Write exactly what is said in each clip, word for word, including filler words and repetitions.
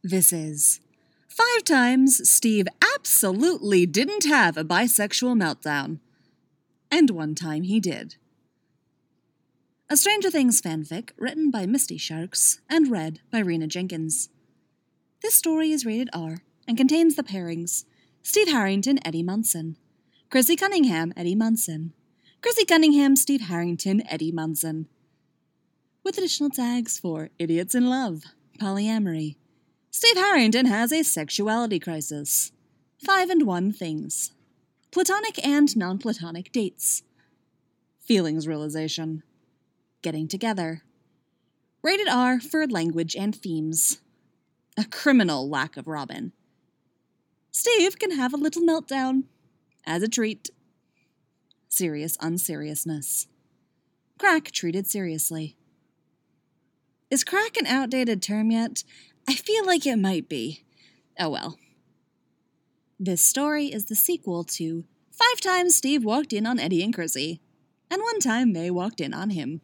This is Five Times Steve Absolutely Didn't Have a Bisexual Meltdown. And one time he did. A Stranger Things fanfic written by Misty Sharks and read by Rena Jenkins. This story is rated R and contains the pairings Steve Harrington, Eddie Munson, Chrissy Cunningham, Eddie Munson, Chrissy Cunningham, Steve Harrington, Eddie Munson, with additional tags for idiots in love, polyamory, Steve Harrington has a sexuality crisis, five and one things, platonic and non-platonic dates, feelings realization, getting together, rated R for language and themes, a criminal lack of Robin. Steve can have a little meltdown, as a treat. Serious unseriousness. Crack treated seriously. Is crack an outdated term yet? I feel like it might be. Oh well. This story is the sequel to Five Times Steve Walked In on Eddie and Chrissy, and one time they walked in on him.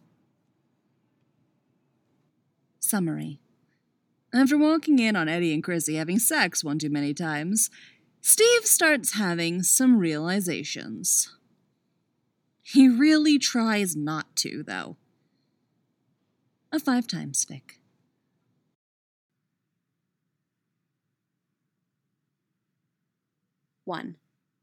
Summary. After walking in on Eddie and Chrissy having sex one too many times, Steve starts having some realizations. He really tries not to, though. A Five Times fic. One.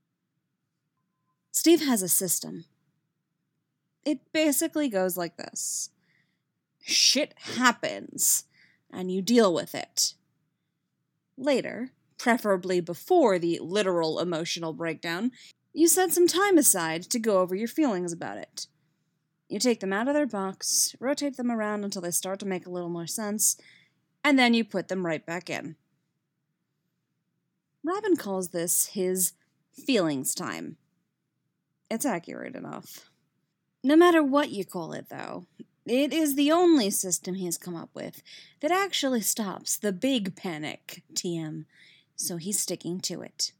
Steve has a system. It basically goes like this. Shit happens, and you deal with it. Later, preferably before the literal emotional breakdown, you set some time aside to go over your feelings about it. You take them out of their box, rotate them around until they start to make a little more sense, and then you put them right back in. Robin calls this his feelings time. It's accurate enough. No matter what you call it, though, it is the only system he has come up with that actually stops the big panic, T M, so he's sticking to it.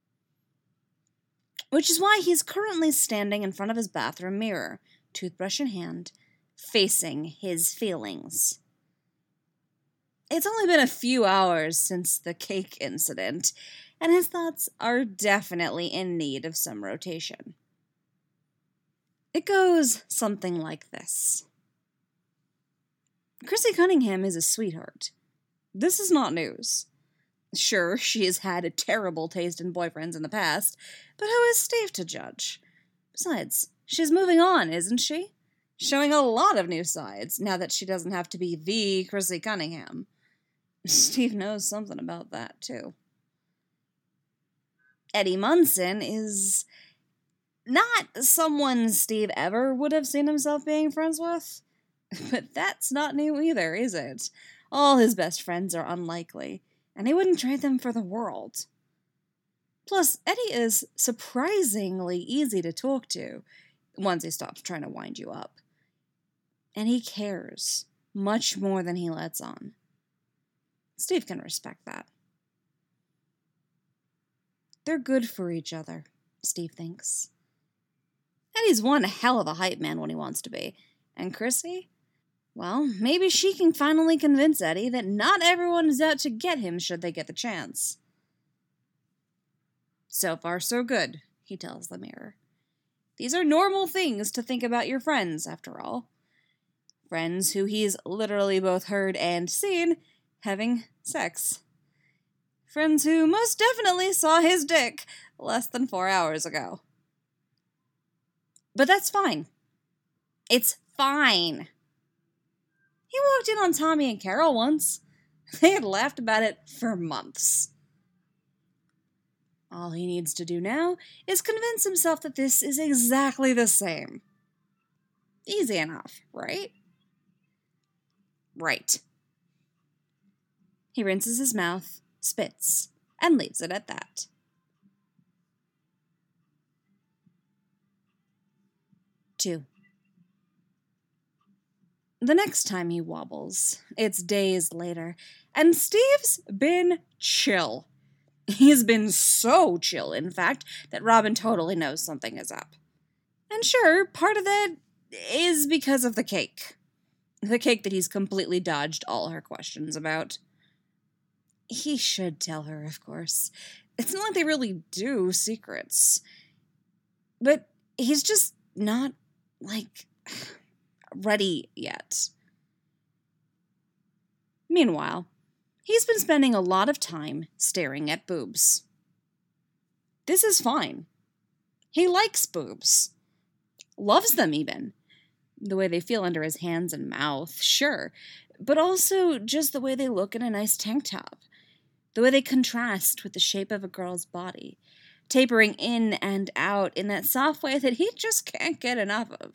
Which is why he's currently standing in front of his bathroom mirror, toothbrush in hand, facing his feelings. It's only been a few hours since the cake incident, and his thoughts are definitely in need of some rotation. It goes something like this. Chrissy Cunningham is a sweetheart. This is not news. Sure, she has had a terrible taste in boyfriends in the past, but who is Steve to judge? Besides, she's moving on, isn't she? Showing a lot of new sides, now that she doesn't have to be the Chrissy Cunningham. Steve knows something about that, too. Eddie Munson is not someone Steve ever would have seen himself being friends with. But that's not new either, is it? All his best friends are unlikely, and he wouldn't trade them for the world. Plus, Eddie is surprisingly easy to talk to, once he stops trying to wind you up. And he cares, much more than he lets on. Steve can respect that. They're good for each other, Steve thinks. Eddie's one hell of a hype man when he wants to be. And Chrissy? Well, maybe she can finally convince Eddie that not everyone is out to get him should they get the chance. So far, so good, he tells the mirror. These are normal things to think about your friends, after all. Friends who he's literally both heard and seen having sex. Friends who most definitely saw his dick less than four hours ago. But that's fine. It's fine. He walked in on Tommy and Carol once. They had laughed about it for months. All he needs to do now is convince himself that this is exactly the same. Easy enough, right? Right. He rinses his mouth, spits, and leaves it at that. Two. The next time he wobbles, it's days later, and Steve's been chill. He's been so chill, in fact, that Robin totally knows something is up. And sure, part of that is because of the cake. The cake that he's completely dodged all her questions about. He should tell her, of course. It's not like they really do secrets. But he's just not, like, ready yet. Meanwhile, he's been spending a lot of time staring at boobs. This is fine. He likes boobs. Loves them, even. The way they feel under his hands and mouth, sure. But also just the way they look in a nice tank top. The way they contrast with the shape of a girl's body, tapering in and out in that soft way that he just can't get enough of.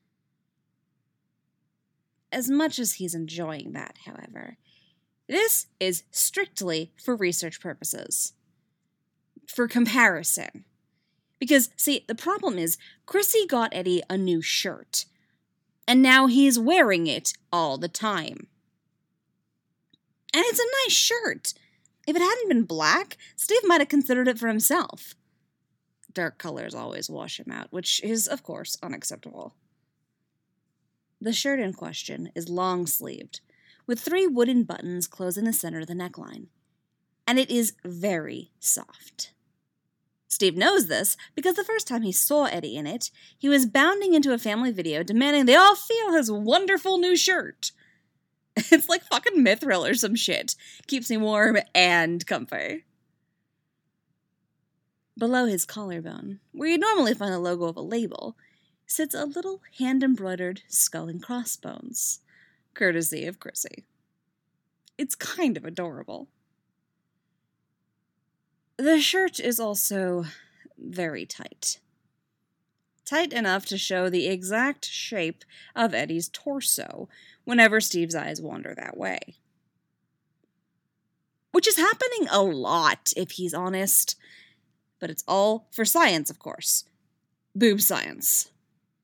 As much as he's enjoying that, however, this is strictly for research purposes. For comparison. Because, see, the problem is, Chrissy got Eddie a new shirt. And now he's wearing it all the time. And it's a nice shirt. If it hadn't been black, Steve might have considered it for himself. Dark colors always wash him out, which is, of course, unacceptable. The shirt in question is long-sleeved, with three wooden buttons closing the center of the neckline. And it is very soft. Steve knows this because the first time he saw Eddie in it, he was bounding into a family video demanding they all feel his wonderful new shirt. It's like fucking Mithril or some shit. Keeps me warm and comfy. Below his collarbone, where you'd normally find the logo of a label, sits a little hand-embroidered skull and crossbones, courtesy of Chrissy. It's kind of adorable. The shirt is also very tight. Tight enough to show the exact shape of Eddie's torso whenever Steve's eyes wander that way. Which is happening a lot, if he's honest. But it's all for science, of course. Boob science.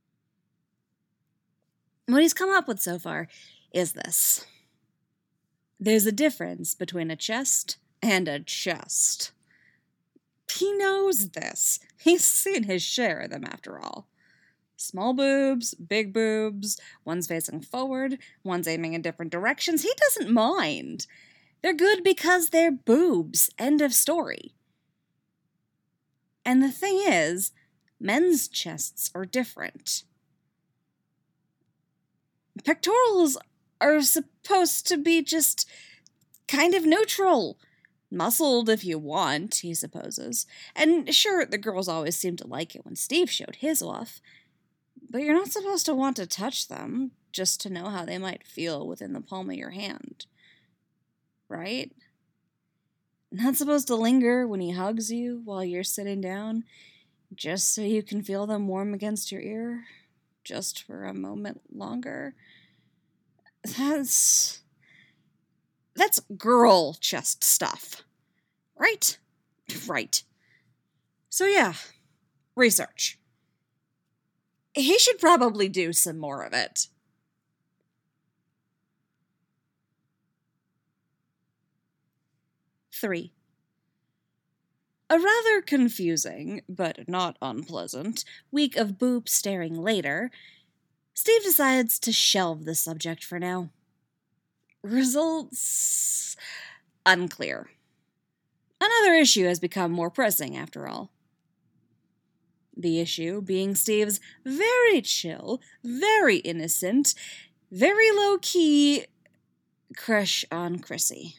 What he's come up with so far is this. There's a difference between a chest and a chest. He knows this. He's seen his share of them, after all. Small boobs, big boobs, one's facing forward, one's aiming in different directions. He doesn't mind. They're good because they're boobs. End of story. And the thing is, men's chests are different. Pectorals are supposed to be just kind of neutral. Muscled if you want, he supposes. And sure, the girls always seemed to like it when Steve showed his off. But you're not supposed to want to touch them, just to know how they might feel within the palm of your hand. Right? Not supposed to linger when he hugs you while you're sitting down, just so you can feel them warm against your ear, just for a moment longer. That's... That's girl chest stuff. Right? Right. So yeah, research. He should probably do some more of it. Three. A rather confusing, but not unpleasant, week of boob staring later, Steve decides to shelve the subject for now. Results unclear. Another issue has become more pressing, after all. The issue being Steve's very chill, very innocent, very low-key crush on Chrissy.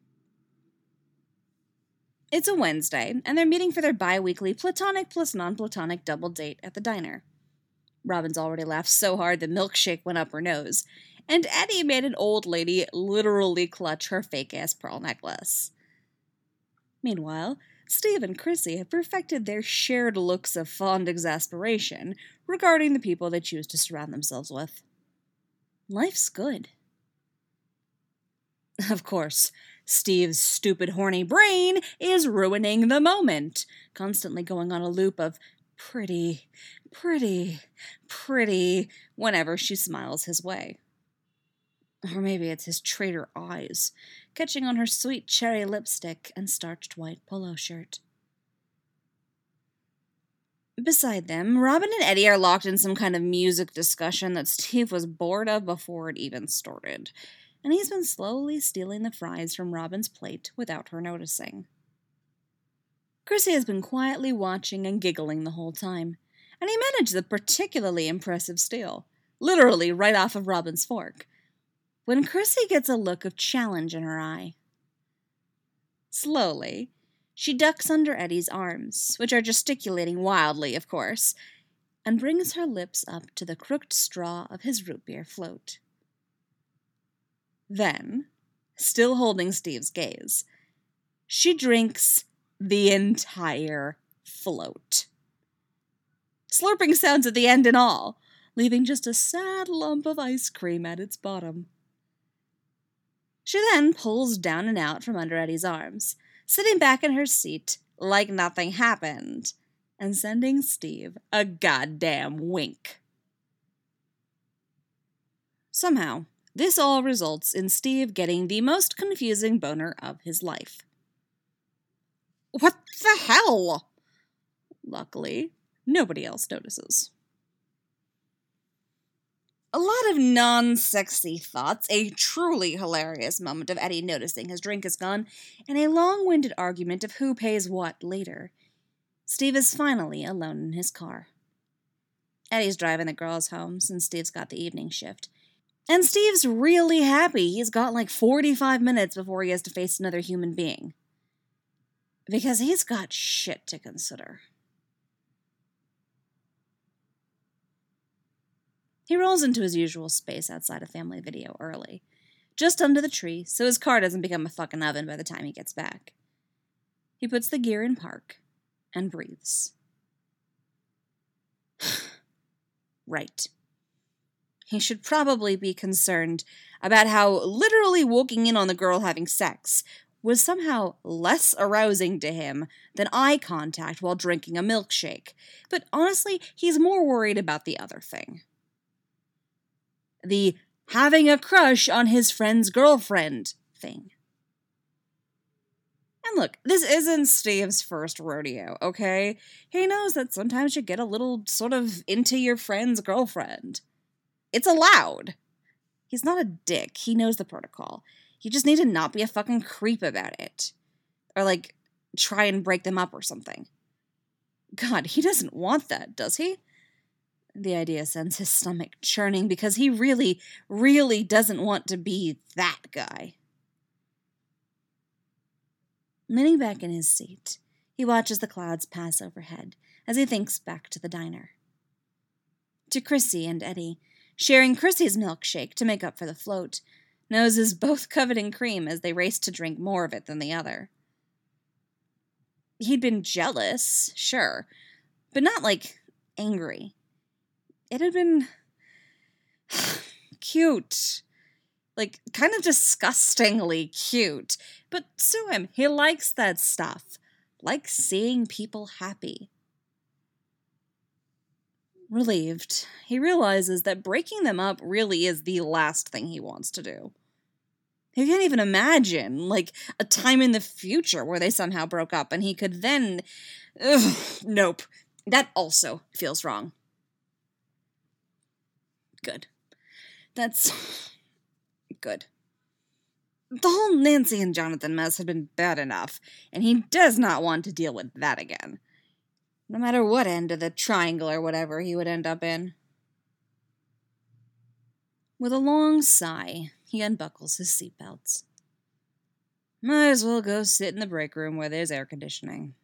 It's a Wednesday, and they're meeting for their bi-weekly platonic plus non-platonic double date at the diner. Robin's already laughed so hard the milkshake went up her nose, and Eddie made an old lady literally clutch her fake-ass pearl necklace. Meanwhile, Steve and Chrissy have perfected their shared looks of fond exasperation regarding the people they choose to surround themselves with. Life's good. Of course, Steve's stupid, horny brain is ruining the moment, constantly going on a loop of pretty, pretty, pretty whenever she smiles his way. Or maybe it's his traitor eyes, catching on her sweet cherry lipstick and starched white polo shirt. Beside them, Robin and Eddie are locked in some kind of music discussion that Steve was bored of before it even started. and he's been slowly stealing the fries from Robin's plate without her noticing. Chrissy has been quietly watching and giggling the whole time, and he managed the particularly impressive steal, literally right off of Robin's fork, when Chrissy gets a look of challenge in her eye. Slowly, she ducks under Eddie's arms, which are gesticulating wildly, of course, and brings her lips up to the crooked straw of his root beer float. Then, still holding Steve's gaze, she drinks the entire float. Slurping sounds at the end and all, leaving just a sad lump of ice cream at its bottom. She then pulls down and out from under Eddie's arms, sitting back in her seat like nothing happened, and sending Steve a goddamn wink. Somehow, this all results in Steve getting the most confusing boner of his life. What the hell? Luckily, nobody else notices. A lot of non-sexy thoughts, a truly hilarious moment of Eddie noticing his drink is gone, and a long-winded argument of who pays what later. Steve is finally alone in his car. Eddie's driving the girls home since Steve's got the evening shift. And Steve's really happy he's got like forty-five minutes before he has to face another human being. Because he's got shit to consider. He rolls into his usual space outside of Family Video early, just under the tree so his car doesn't become a fucking oven by the time he gets back. He puts the gear in park and breathes. Right. He should probably be concerned about how literally walking in on the girl having sex was somehow less arousing to him than eye contact while drinking a milkshake, but honestly, he's more worried about the other thing. The having a crush on his friend's girlfriend thing. And look, this isn't Steve's first rodeo, okay? He knows that sometimes you get a little sort of into your friend's girlfriend. It's allowed. He's not a dick. He knows the protocol. You just need to not be a fucking creep about it. Or, like, try and break them up or something. God, he doesn't want that, does he? The idea sends his stomach churning because he really, really doesn't want to be that guy. Leaning back in his seat, he watches the clouds pass overhead as he thinks back to the diner. To Chrissy and Eddie, sharing Chrissy's milkshake to make up for the float, noses both covered in cream as they raced to drink more of it than the other. He'd been jealous, sure, but not, like, angry. It had been cute. Like, kind of disgustingly cute. But sue him. He likes that stuff. Likes seeing people happy. Relieved, he realizes that breaking them up really is the last thing he wants to do. He can't even imagine, like, a time in the future where they somehow broke up and he could then... Ugh, nope. That also feels wrong. Good. That's... good. The whole Nancy and Jonathan mess had been bad enough, and he does not want to deal with that again. No matter what end of the triangle or whatever he would end up in. With a long sigh, he unbuckles his seatbelts. Might as well go sit in the break room where there's air conditioning.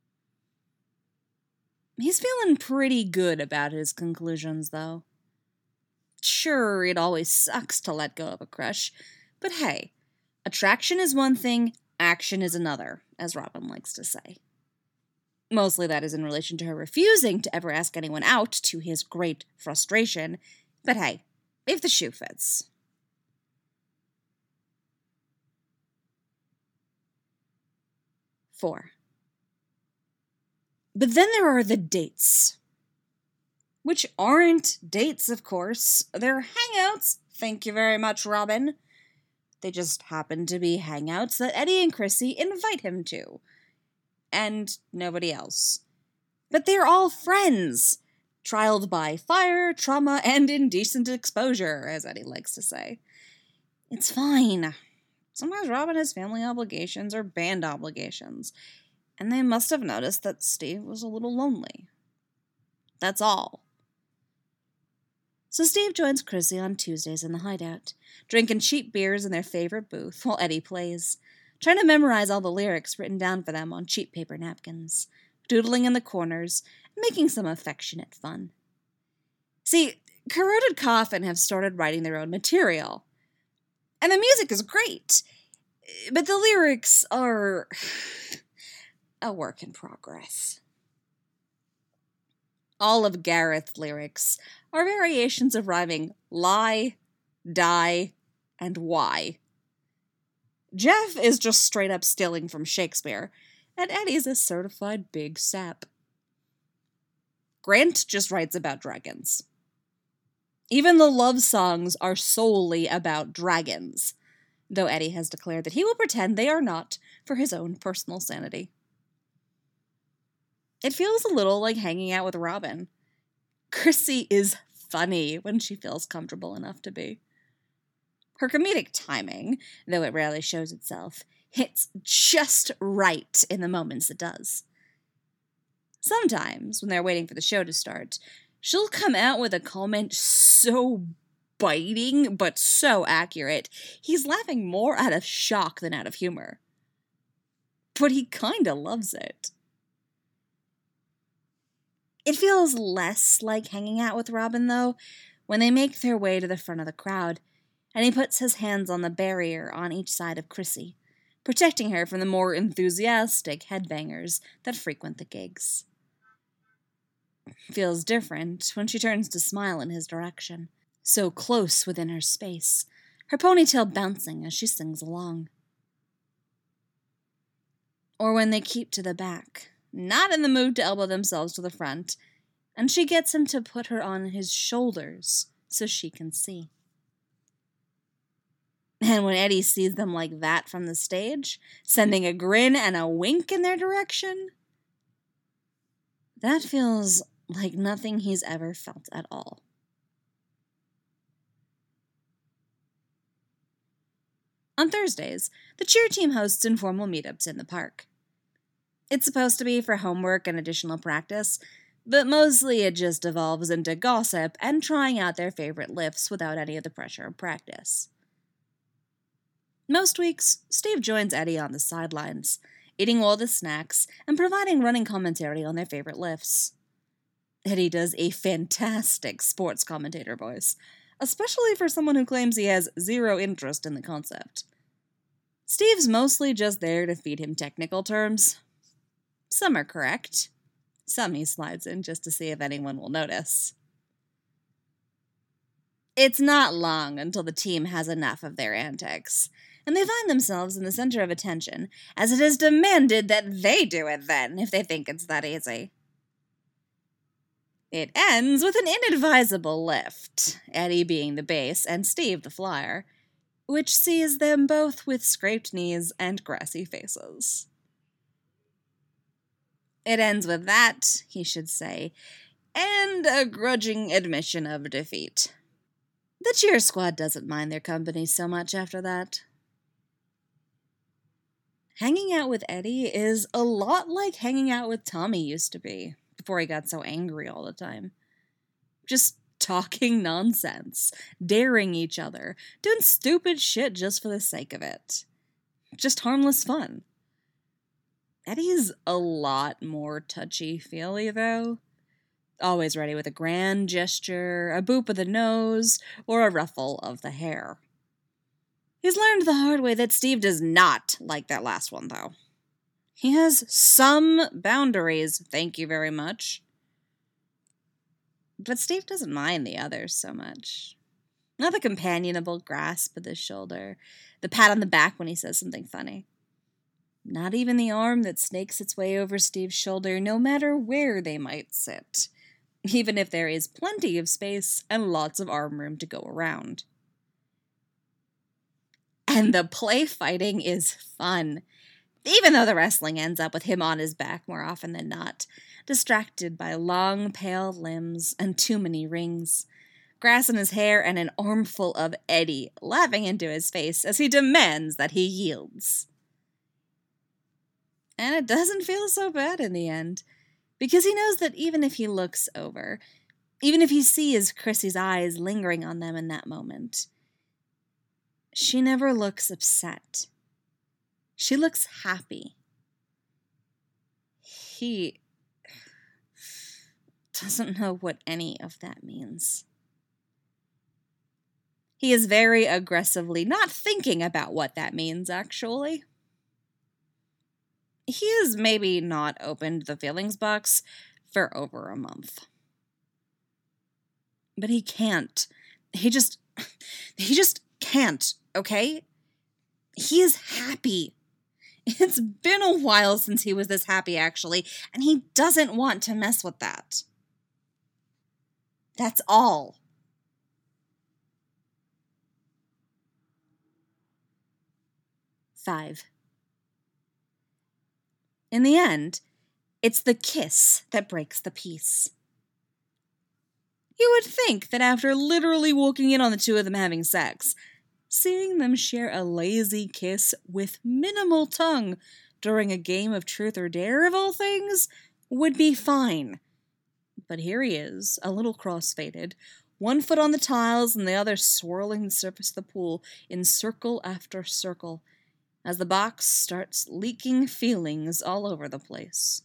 He's feeling pretty good about his conclusions, though. Sure, it always sucks to let go of a crush, but hey, attraction is one thing, action is another, as Robin likes to say. Mostly that is in relation to her refusing to ever ask anyone out, to his great frustration, but hey, if the shoe fits. Four. But then there are the dates. Which aren't dates, of course. They're hangouts. Thank you very much, Robin. They just happen to be hangouts that Eddie and Chrissy invite him to. And nobody else. But they're all friends. Trialed by fire, trauma, and indecent exposure, as Eddie likes to say. It's fine. Sometimes Robin has family obligations or band obligations, and they must have noticed that Steve was a little lonely. That's all. So Steve joins Chrissy on Tuesdays in the hideout, drinking cheap beers in their favorite booth while Eddie plays, trying to memorize all the lyrics written down for them on cheap paper napkins, doodling in the corners, and making some affectionate fun. See, Corroded Coffin have started writing their own material, and the music is great, but the lyrics are a work in progress. All of Gareth's lyrics are variations of rhyming lie, die, and why. Jeff is just straight up stealing from Shakespeare, and Eddie's a certified big sap. Grant just writes about dragons. Even the love songs are solely about dragons, though Eddie has declared that he will pretend they are not for his own personal sanity. It feels a little like hanging out with Robin. Chrissy is funny when she feels comfortable enough to be. Her comedic timing, though it rarely shows itself, hits just right in the moments it does. Sometimes, when they're waiting for the show to start, she'll come out with a comment so biting, but so accurate, he's laughing more out of shock than out of humor. But he kinda loves it. It feels less like hanging out with Robin, though, when they make their way to the front of the crowd, and he puts his hands on the barrier on each side of Chrissy, protecting her from the more enthusiastic headbangers that frequent the gigs. Feels different when she turns to smile in his direction, so close within her space, her ponytail bouncing as she sings along. Or when they keep to the back, not in the mood to elbow themselves to the front, and she gets him to put her on his shoulders so she can see. And when Eddie sees them like that from the stage, sending a grin and a wink in their direction, that feels like nothing he's ever felt at all. On Thursdays, the cheer team hosts informal meetups in the park. It's supposed to be for homework and additional practice, but mostly it just evolves into gossip and trying out their favorite lifts without any of the pressure of practice. Most weeks, Steve joins Eddie on the sidelines, eating all the snacks and providing running commentary on their favorite lifts. Eddie does a fantastic sports commentator voice, especially for someone who claims he has zero interest in the concept. Steve's mostly just there to feed him technical terms. Some are correct. Some he slides in just to see if anyone will notice. It's not long until the team has enough of their antics, and they find themselves in the center of attention, as it is demanded that they do it then, if they think it's that easy. It ends with an inadvisable lift, Eddie being the base and Steve the flyer, which sees them both with scraped knees and grassy faces. It ends with that, he should say, and a grudging admission of defeat. The cheer squad doesn't mind their company so much after that. Hanging out with Eddie is a lot like hanging out with Tommy used to be, before he got so angry all the time. Just talking nonsense, daring each other, doing stupid shit just for the sake of it. Just harmless fun. Eddie's a lot more touchy-feely, though. Always ready with a grand gesture, a boop of the nose, or a ruffle of the hair. He's learned the hard way that Steve does not like that last one, though. He has some boundaries, thank you very much. But Steve doesn't mind the others so much. Not the companionable grasp of the shoulder, the pat on the back when he says something funny. Not even the arm that snakes its way over Steve's shoulder, no matter where they might sit, even if there is plenty of space and lots of arm room to go around. And the play fighting is fun, even though the wrestling ends up with him on his back more often than not, distracted by long, pale limbs and too many rings, grass in his hair, and an armful of Eddie laughing into his face as he demands that he yields. And it doesn't feel so bad in the end, because he knows that even if he looks over, even if he sees Chrissy's eyes lingering on them in that moment, she never looks upset. She looks happy. He doesn't know what any of that means. He is very aggressively not thinking about what that means, actually. He has maybe not opened the feelings box for over a month. But he can't. He just, he just can't, okay? He is happy. It's been a while since he was this happy, actually, and he doesn't want to mess with that. That's all. Five. In the end, it's the kiss that breaks the peace. You would think that after literally walking in on the two of them having sex, seeing them share a lazy kiss with minimal tongue during a game of truth or dare of all things would be fine. But here he is, a little cross-faded, one foot on the tiles and the other swirling the surface of the pool in circle after circle, as the box starts leaking feelings all over the place.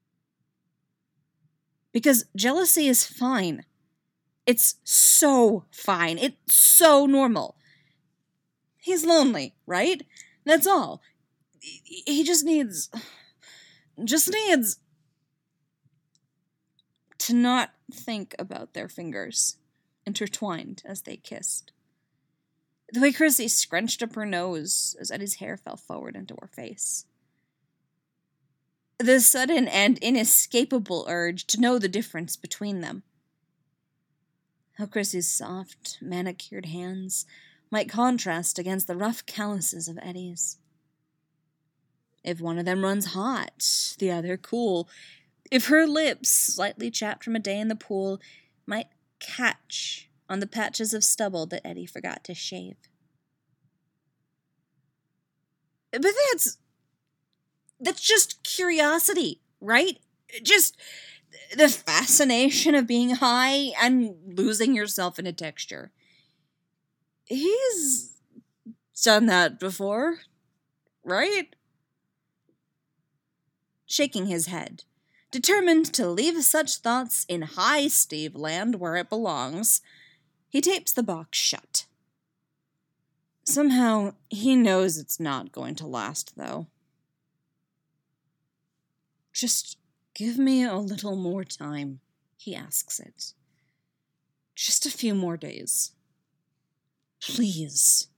Because jealousy is fine. It's so fine. It's so normal. He's lonely, right? That's all. He just needs... Just needs... to not think about their fingers, intertwined as they kissed. The way Chrissy scrunched up her nose as Eddie's hair fell forward into her face. The sudden and inescapable urge to know the difference between them. How Chrissy's soft, manicured hands might contrast against the rough calluses of Eddie's. If one of them runs hot, the other cool. If her lips, slightly chapped from a day in the pool, might catch on the patches of stubble that Eddie forgot to shave. But that's... that's just curiosity, right? Just the fascination of being high and losing yourself in a texture. He's done that before, right? Shaking his head, determined to leave such thoughts in high Steve land where it belongs, he tapes the box shut. Somehow, he knows it's not going to last, though. Just give me a little more time, he asks it. Just a few more days. Please.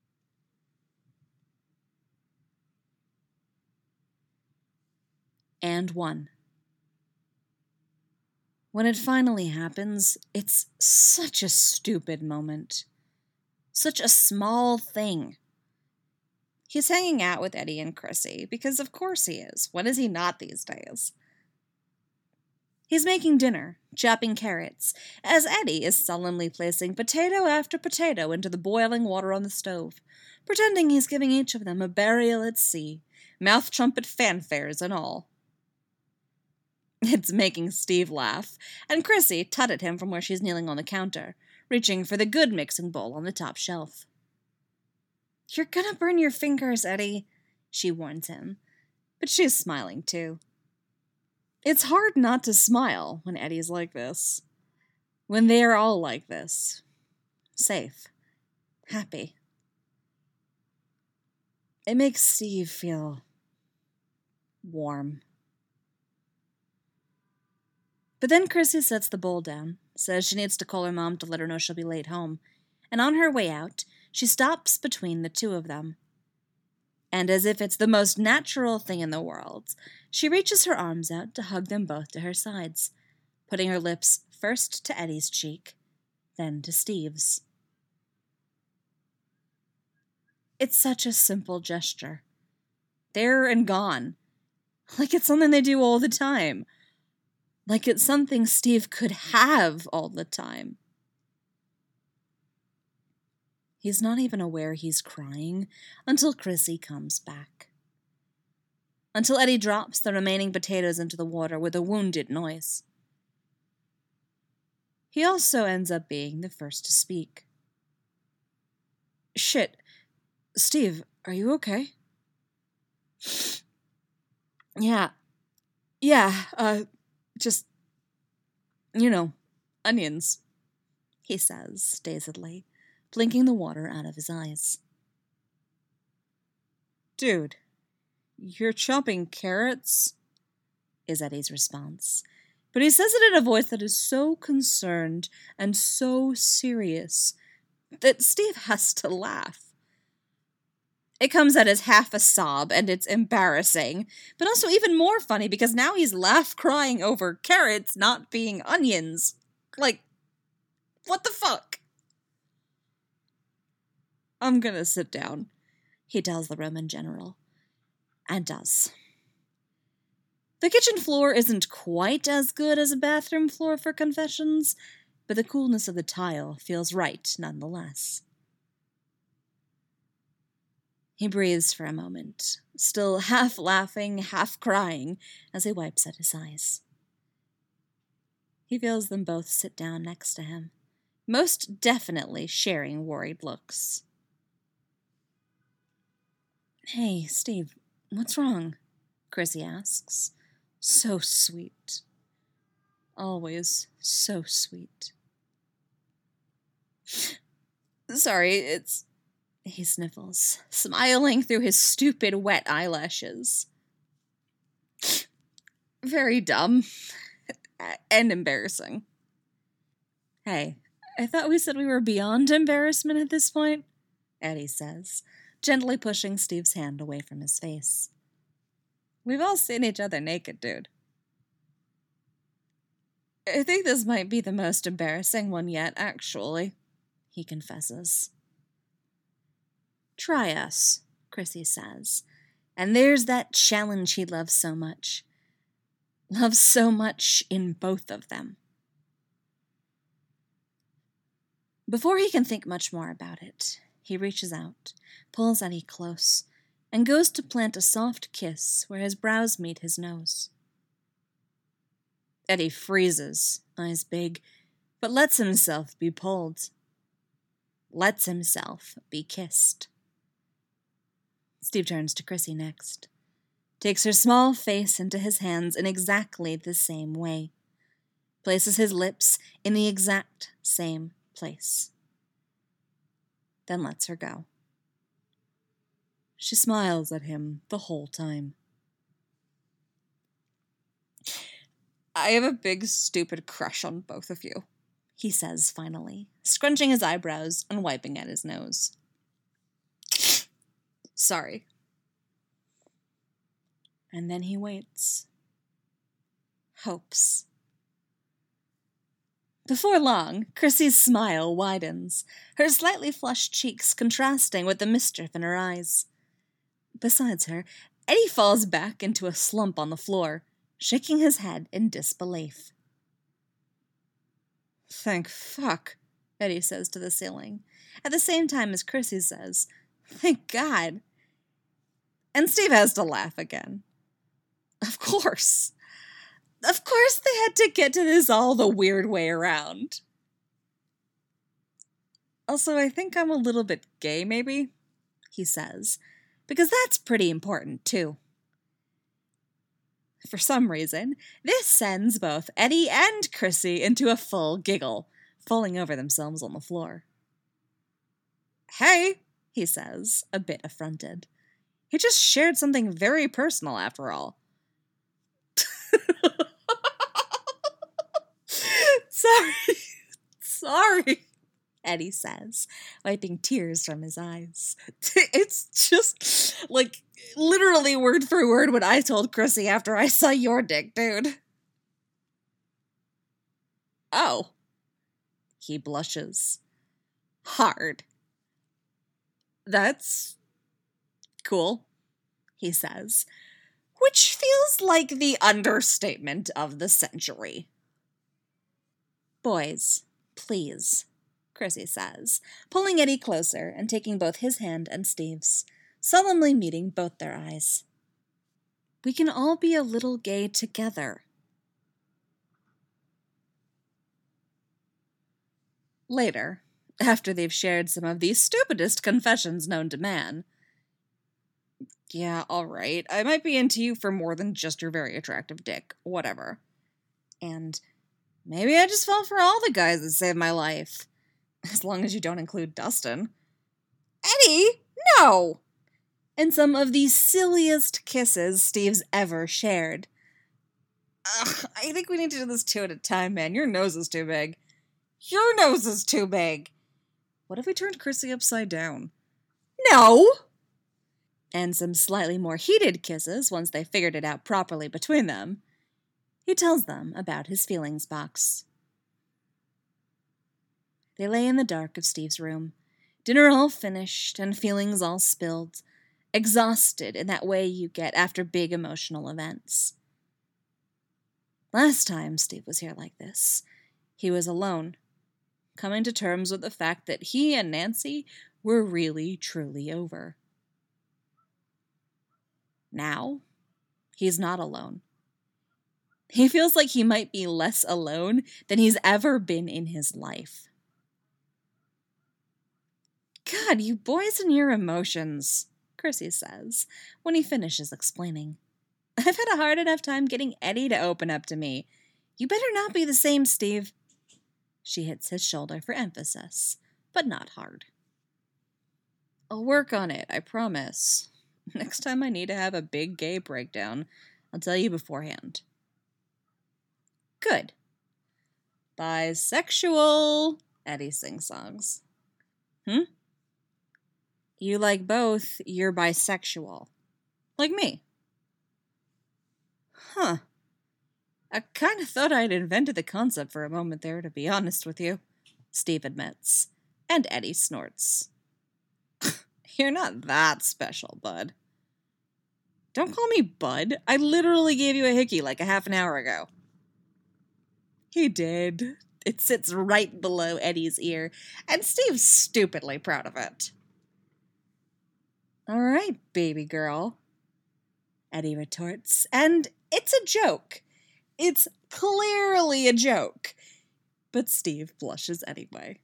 And one. When it finally happens, it's such a stupid moment. Such a small thing. He's hanging out with Eddie and Chrissy, because of course he is. When is he not these days? He's making dinner, chopping carrots, as Eddie is solemnly placing potato after potato into the boiling water on the stove, pretending he's giving each of them a burial at sea, mouth trumpet fanfares and all. It's making Steve laugh, and Chrissy tut at him from where she's kneeling on the counter, reaching for the good mixing bowl on the top shelf. You're gonna burn your fingers, Eddie, she warns him, but she's smiling too. It's hard not to smile when Eddie's like this. When they're all like this. Safe. Happy. It makes Steve feel warm. But then Chrissy sets the bowl down, says she needs to call her mom to let her know she'll be late home, and on her way out, she stops between the two of them. And as if it's the most natural thing in the world, she reaches her arms out to hug them both to her sides, putting her lips first to Eddie's cheek, then to Steve's. It's such a simple gesture. There and gone. Like it's something they do all the time. Like it's something Steve could have all the time. He's not even aware he's crying until Chrissy comes back. Until Eddie drops the remaining potatoes into the water with a wounded noise. He also ends up being the first to speak. Shit. Steve, are you okay? Yeah. Yeah, uh, just, you know, onions, he says, dazedly, blinking the water out of his eyes. Dude, you're chopping carrots? Is Eddie's response. But he says it in a voice that is so concerned and so serious that Steve has to laugh. It comes out as half a sob, and it's embarrassing, but also even more funny because now he's laugh-crying over carrots not being onions. Like, what the fuck? I'm gonna sit down, he tells the Roman general. And does. The kitchen floor isn't quite as good as a bathroom floor for confessions, but the coolness of the tile feels right nonetheless. He breathes for a moment, still half laughing, half crying, as he wipes at his eyes. He feels them both sit down next to him, most definitely sharing worried looks. Hey, Steve, what's wrong? Chrissy asks. So sweet. Always so sweet. Sorry, it's... He sniffles, smiling through his stupid wet eyelashes. Very dumb. And embarrassing. Hey, I thought we said we were beyond embarrassment at this point, Eddie says, gently pushing Steve's hand away from his face. We've all seen each other naked, dude. I think this might be the most embarrassing one yet, actually, he confesses. Try us, Chrissy says, and there's that challenge he loves so much. Loves so much in both of them. Before he can think much more about it, he reaches out, pulls Eddie close, and goes to plant a soft kiss where his brows meet his nose. Eddie freezes, eyes big, but lets himself be pulled. Lets himself be kissed. Steve turns to Chrissy next, takes her small face into his hands in exactly the same way, places his lips in the exact same place, then lets her go. She smiles at him the whole time. I have a big, stupid crush on both of you, he says finally, scrunching his eyebrows and wiping at his nose. Sorry. And then he waits. Hopes. Before long, Chrissy's smile widens, her slightly flushed cheeks contrasting with the mischief in her eyes. Besides her, Eddie falls back into a slump on the floor, shaking his head in disbelief. Thank fuck, Eddie says to the ceiling, at the same time as Chrissy says, thank God. And Steve has to laugh again. Of course. Of course they had to get to this all the weird way around. Also, I think I'm a little bit gay, maybe, he says, because that's pretty important, too. For some reason, this sends both Eddie and Chrissy into a full giggle, falling over themselves on the floor. Hey, he says, a bit affronted. He just shared something very personal, after all. Sorry. Sorry, Eddie says, wiping tears from his eyes. It's just, like, literally word for word what I told Chrissy after I saw your dick, dude. Oh. He blushes. Hard. That's cool, he says, which feels like the understatement of the century. Boys, please, Chrissy says, pulling Eddie closer and taking both his hand and Steve's, solemnly meeting both their eyes. We can all be a little gay together. Later, after they've shared some of the stupidest confessions known to man. Yeah, all right. I might be into you for more than just your very attractive dick. Whatever. And maybe I just fell for all the guys that saved my life. As long as you don't include Dustin. Eddie! No! And some of the silliest kisses Steve's ever shared. Ugh, I think we need to do this two at a time, man. Your nose is too big. Your nose is too big. What if we turned Chrissy upside down? No! And some slightly more heated kisses once they figured it out properly between them. He tells them about his feelings box. They lay in the dark of Steve's room, dinner all finished and feelings all spilled, exhausted in that way you get after big emotional events. Last time Steve was here like this, he was alone, coming to terms with the fact that he and Nancy were really, truly over. Now, he's not alone. He feels like he might be less alone than he's ever been in his life. God, you boys and your emotions, Chrissy says, when he finishes explaining. I've had a hard enough time getting Eddie to open up to me. You better not be the same, Steve. She hits his shoulder for emphasis, but not hard. I'll work on it, I promise. Next time I need to have a big gay breakdown, I'll tell you beforehand. Good. Bisexual, Eddie sings songs. Hmm? You like both, you're bisexual. Like me. Huh. I kind of thought I'd invented the concept for a moment there, to be honest with you, Steve admits. And Eddie snorts. You're not that special, bud. Don't call me bud. I literally gave you a hickey like a half an hour ago. He did. It sits right below Eddie's ear, and Steve's stupidly proud of it. All right, baby girl, Eddie retorts, and it's a joke. It's clearly a joke. But Steve blushes anyway.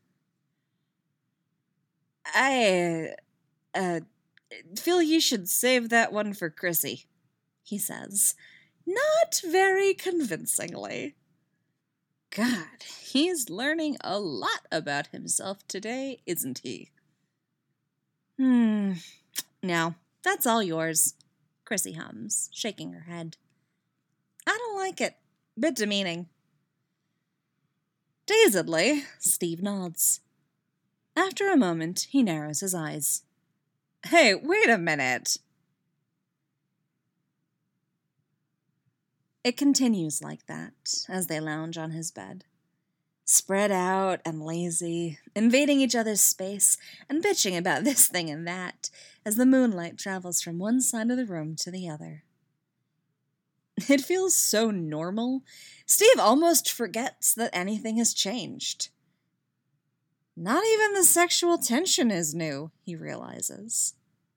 I, uh, feel you should save that one for Chrissy, he says, not very convincingly. God, he's learning a lot about himself today, isn't he? Hmm, no, that's all yours, Chrissy hums, shaking her head. I don't like it. Bit demeaning. Dazedly, Steve nods. After a moment, he narrows his eyes. Hey, wait a minute. It continues like that as they lounge on his bed, spread out and lazy, invading each other's space and bitching about this thing and that as the moonlight travels from one side of the room to the other. It feels so normal, Steve almost forgets that anything has changed. Not even the sexual tension is new, he realizes.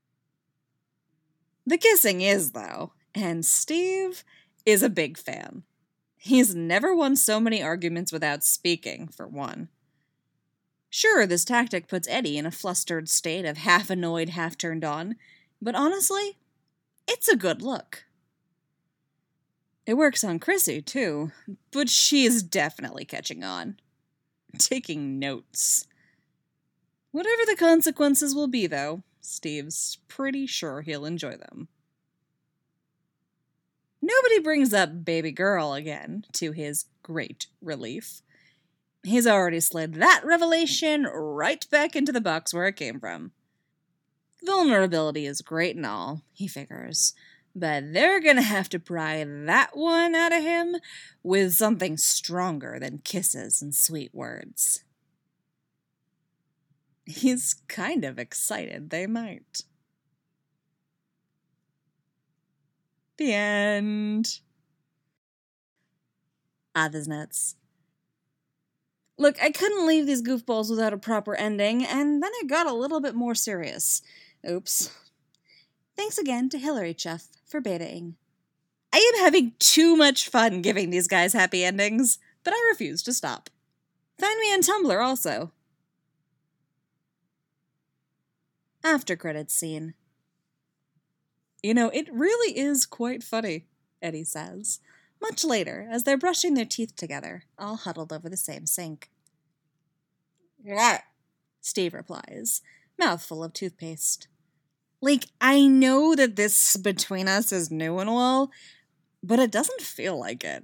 The kissing is, though, and Steve is a big fan. He's never won so many arguments without speaking, for one. Sure, this tactic puts Eddie in a flustered state of half annoyed, half turned on, but honestly, it's a good look. It works on Chrissy, too, but she's definitely catching on. Taking notes. Whatever the consequences will be, though, Steve's pretty sure he'll enjoy them. Nobody brings up baby girl again, to his great relief. He's already slid that revelation right back into the box where it came from. Vulnerability is great and all, he figures, but they're gonna have to pry that one out of him with something stronger than kisses and sweet words. He's kind of excited they might. The end. Author's notes. Look, I couldn't leave these goofballs without a proper ending, and then it got a little bit more serious. Oops. Thanks again to Hillary Chuff for betaing. I am having too much fun giving these guys happy endings, but I refuse to stop. Find me on Tumblr also. After credits scene. You know, it really is quite funny, Eddie says, much later as they're brushing their teeth together, all huddled over the same sink. Yeah, Steve replies, mouthful of toothpaste. Like, I know that this between us is new and all, but it doesn't feel like it.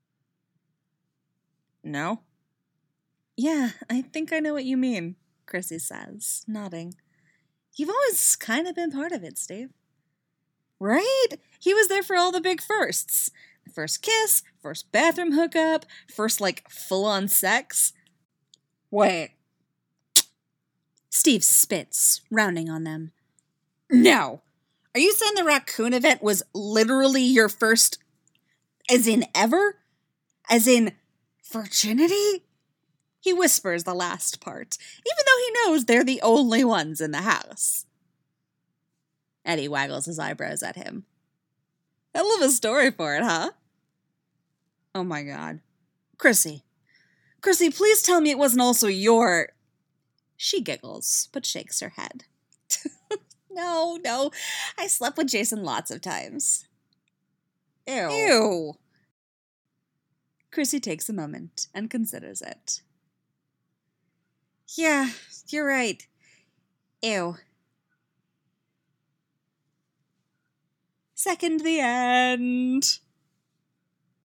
No? Yeah, I think I know what you mean, Chrissy says, nodding. You've always kind of been part of it, Steve. Right? He was there for all the big firsts. First kiss, first bathroom hookup, first, like, full-on sex. Wait. Steve spits, rounding on them. No. Are you saying the raccoon event was literally your first, as in ever? As in virginity? He whispers the last part, even though he knows they're the only ones in the house. Eddie waggles his eyebrows at him. Hell of a story for it, huh? Oh my god. Chrissy. Chrissy, please tell me it wasn't also your... She giggles, but shakes her head. No, no. I slept with Jason lots of times. Ew. Ew. Chrissy takes a moment and considers it. Yeah, you're right. Ew. Second the end.